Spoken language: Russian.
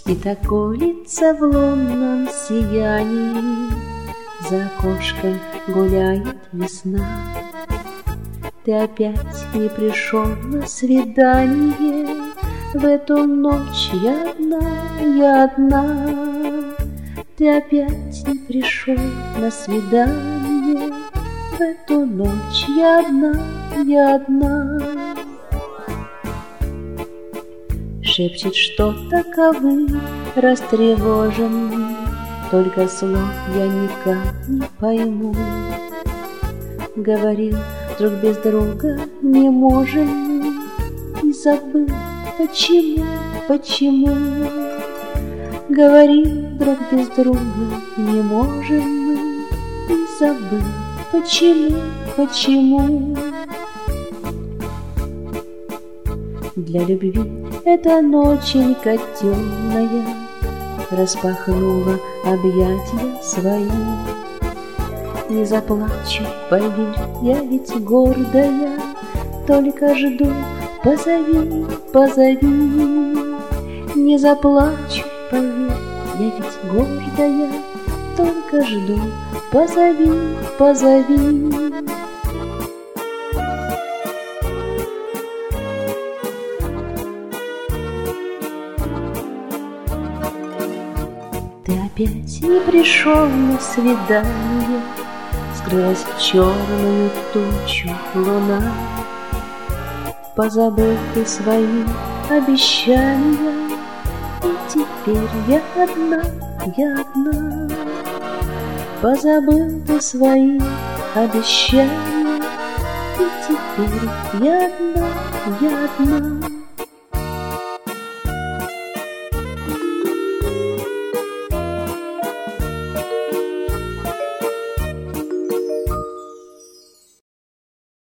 И так улица в лунном сиянии, за окошком гуляет весна. Ты опять не пришел на свидание, в эту ночь я одна. Ты опять не пришел на свидание, в эту ночь я одна. Шепчет что-то ковы растревоженный, только слов я никак не пойму. Говорил, друг без друга не можем, и забыл, почему. Говорил, друг без друга не можем, и забыл, почему. Для любви эта ноченька темная распахнула объятия свои. Не заплачу, поверь, я ведь гордая, только жду, позови. Не заплачу, поверь, я ведь гордая, только жду, позови. Ты опять не пришел на свидание, скрылась в черную тучу луна. Позабыл ты свои обещания, и теперь я одна. Позабыл ты свои обещания, и теперь я одна.